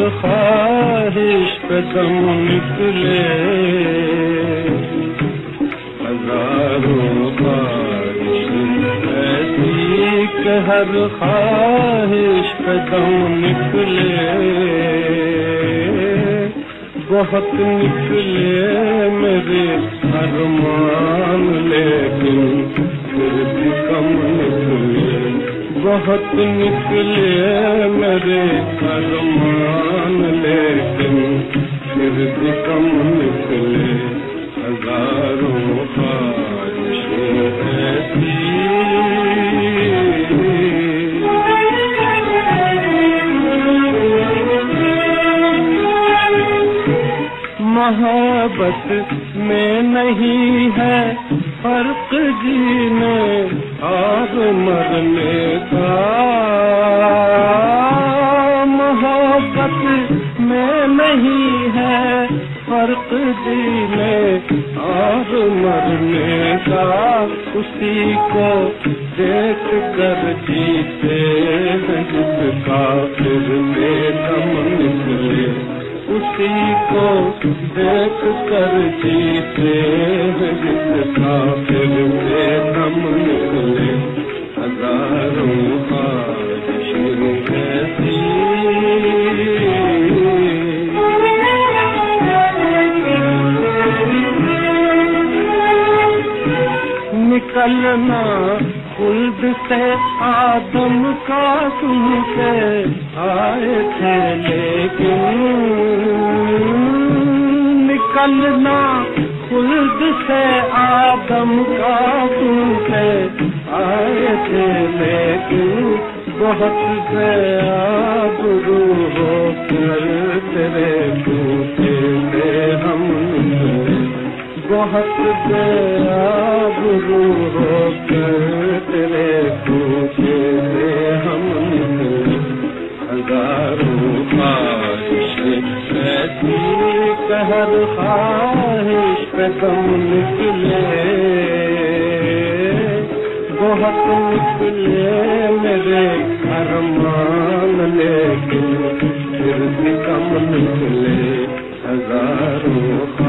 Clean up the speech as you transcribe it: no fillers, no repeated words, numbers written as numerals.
ख्वाहिश पे दम निकले, हजारों ख्वाहिश ऐसी कि हर ख्वाहिश पे दम निकले। बहुत निकले मेरे अरमान लेकिन फिर भी कम निकले। बहुत निकले मेरे अरमान लेकिन फिर भी कम निकले। हजारों ख्वाहिशें ऐसी मोहब्बत में नहीं है फर्क जीने और मरने का। मोहब्बत में नहीं है फर्क जीने और मरने का। उसी को देख कर जीते जिसका फिर बेदम निकले। उसी को देख कर जीते जिसका फिर बेदम निकले। हजारों ख्वाहिशें ऐसी निकलना खुल्द से आदम का तुमसे आए थे लेकिन। निकलना खुल्द से आदम का तुमसे आए थे लेकिन। बहुत गुरु हो कर तेरे पूछे थे हम निकले। बहुत गुरु हो कर तेरे पूछे थे हम निकले। हजारों ख्वाहिशें ऐसी कि हर ख्वाहिश पे दम निकले। बहुत निकले मेरे अरमान लेकिन फिर भी कम निकले। हजारों